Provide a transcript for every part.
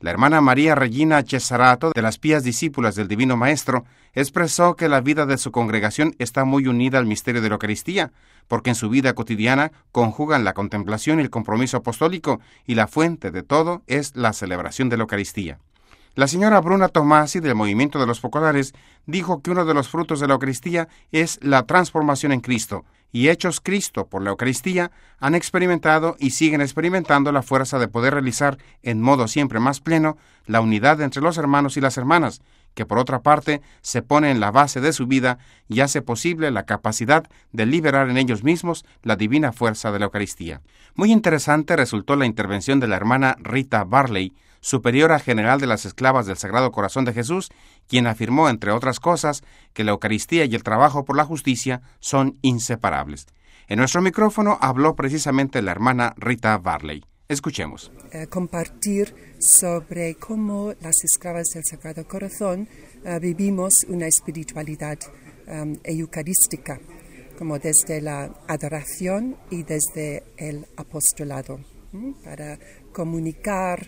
La hermana María Regina Cesarato, de las Pías Discípulas del Divino Maestro, expresó que la vida de su congregación está muy unida al misterio de la Eucaristía, porque en su vida cotidiana conjugan la contemplación y el compromiso apostólico, y la fuente de todo es la celebración de la Eucaristía. La señora Bruna Tomasi, del Movimiento de los Focolares, dijo que uno de los frutos de la Eucaristía es la transformación en Cristo, y hechos Cristo por la Eucaristía, han experimentado y siguen experimentando la fuerza de poder realizar en modo siempre más pleno la unidad entre los hermanos y las hermanas, que por otra parte se pone en la base de su vida y hace posible la capacidad de liberar en ellos mismos la divina fuerza de la Eucaristía. Muy interesante resultó la intervención de la hermana Rita Barley, superiora general de las esclavas del Sagrado Corazón de Jesús, quien afirmó, entre otras cosas, que la Eucaristía y el trabajo por la justicia son inseparables. En nuestro micrófono habló precisamente la hermana Rita Barley. Escuchemos. Compartir sobre cómo las esclavas del Sagrado Corazón vivimos una espiritualidad eucarística, como desde la adoración y desde el apostolado, para comunicar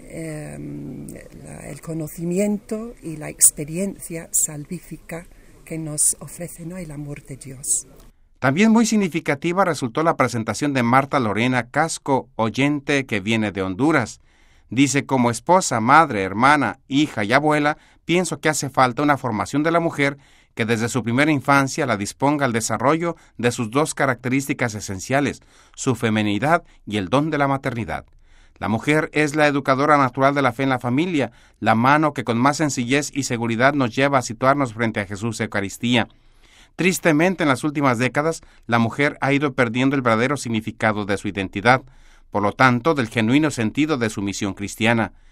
el conocimiento y la experiencia salvífica que nos ofrece, ¿no?, el amor de Dios. También muy significativa resultó la presentación de Marta Lorena Casco, oyente que viene de Honduras. Dice: como esposa, madre, hermana, hija y abuela, pienso que hace falta una formación de la mujer que desde su primera infancia la disponga al desarrollo de sus dos características esenciales, su feminidad y el don de la maternidad. La mujer es la educadora natural de la fe en la familia, la mano que con más sencillez y seguridad nos lleva a situarnos frente a Jesús Eucaristía. Tristemente, en las últimas décadas, la mujer ha ido perdiendo el verdadero significado de su identidad, por lo tanto, del genuino sentido de su misión cristiana.